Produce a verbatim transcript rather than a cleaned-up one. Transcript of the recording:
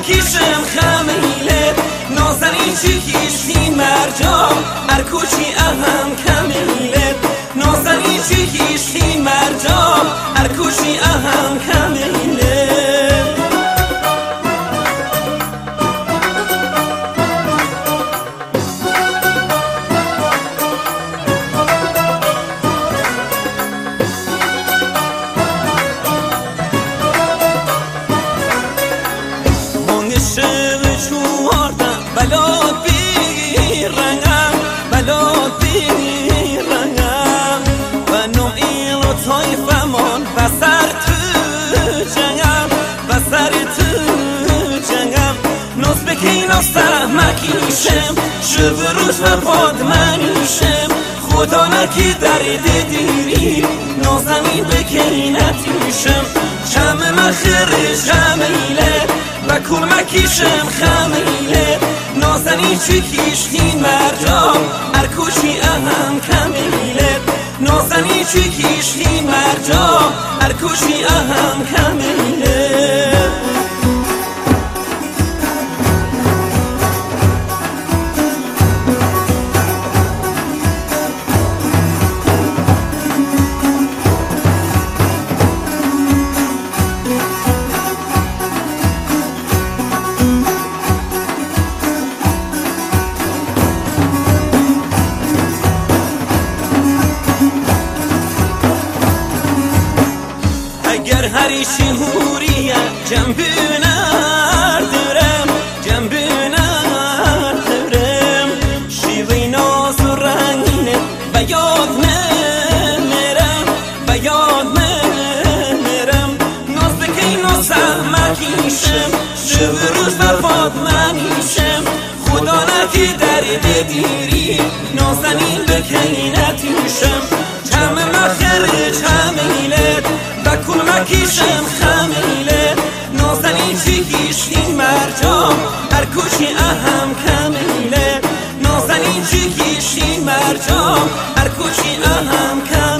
مکیشم خمیله نازنی چی کیشتی مرجام هر کوچی اهم کمیله نازنی چی کیشتی مرجام هر کوچی اهم کمیله بلاد بی رنگم بلاد بی رنگم و نوعی رو طایفمان بسر تو جنگم بسر تو جنگم نوز بکی ناسته مکیشم شب روز و پاد منیشم خدا نکی درد دیری نازمین بکی نتیشم چم مخرش خمیله و کل مکیشم خمیله نازنی چی کیشتی مرجام هر کوچی اهم کمیله نازنی چی کیشتی مرجام هر کوچی اهم کمیله اگر هریشی هوریه جنبونر دارم جنبونر دارم شیوی ناز و رنگینه و یاد نمیرم و یاد نمیرم ناز بکی نازم مکیشم شب روز برفاد منیشم خدا نکی درد دیری نازنین بکی نتیشم چم مخرج خمیله و کل مکیشم خمیله نازنی چی کیشتی مرجام هر کوچی اهم کمیله نازنی چی کیشتی مرجام هر کوچی اهم کمیله